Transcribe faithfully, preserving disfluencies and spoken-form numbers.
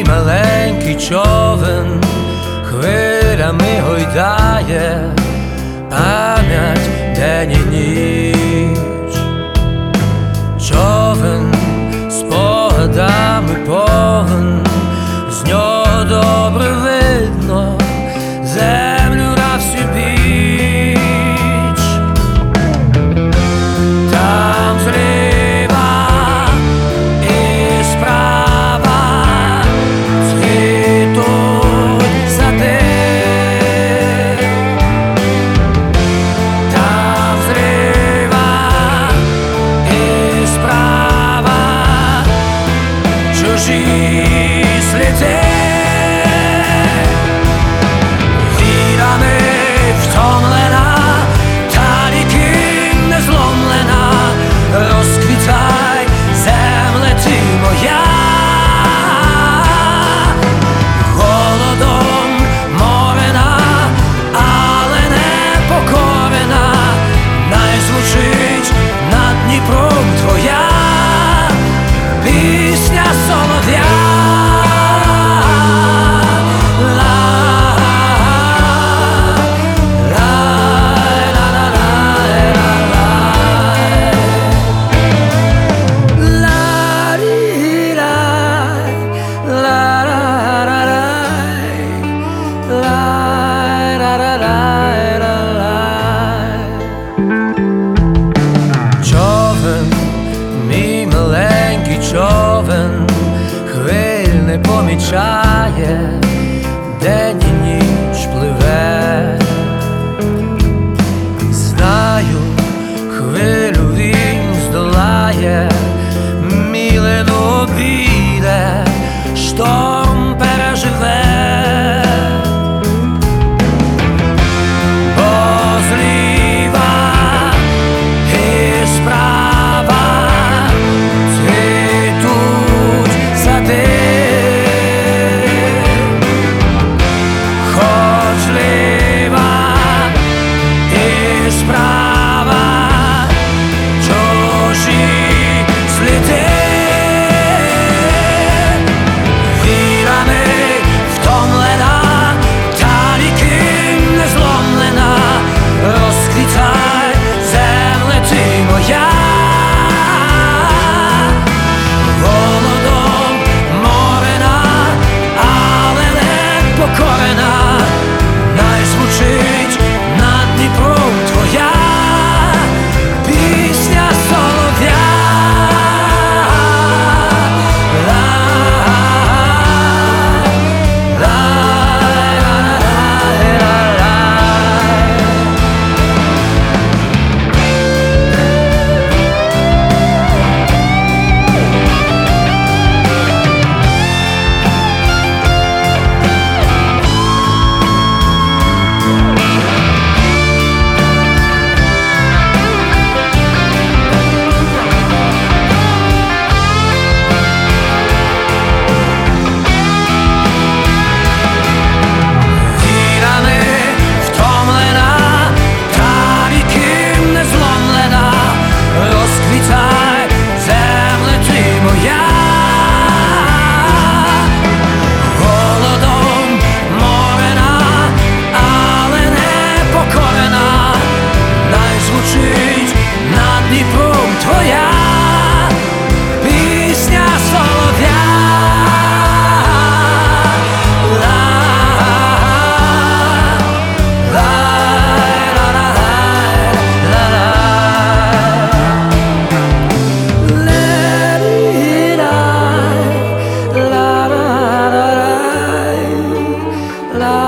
маленький човен хвилями гойдає пам'ять день і ніч. Човен спогадами повен, з нього добре видно землю на всю біч. Там зліва і справа цвітуть сади. Там зліва і справа чужі сліди. Човен хвиль не помічає, день і ніч пливе. Знаю, хвилю він здолає, милину обійде, шторм переживе. La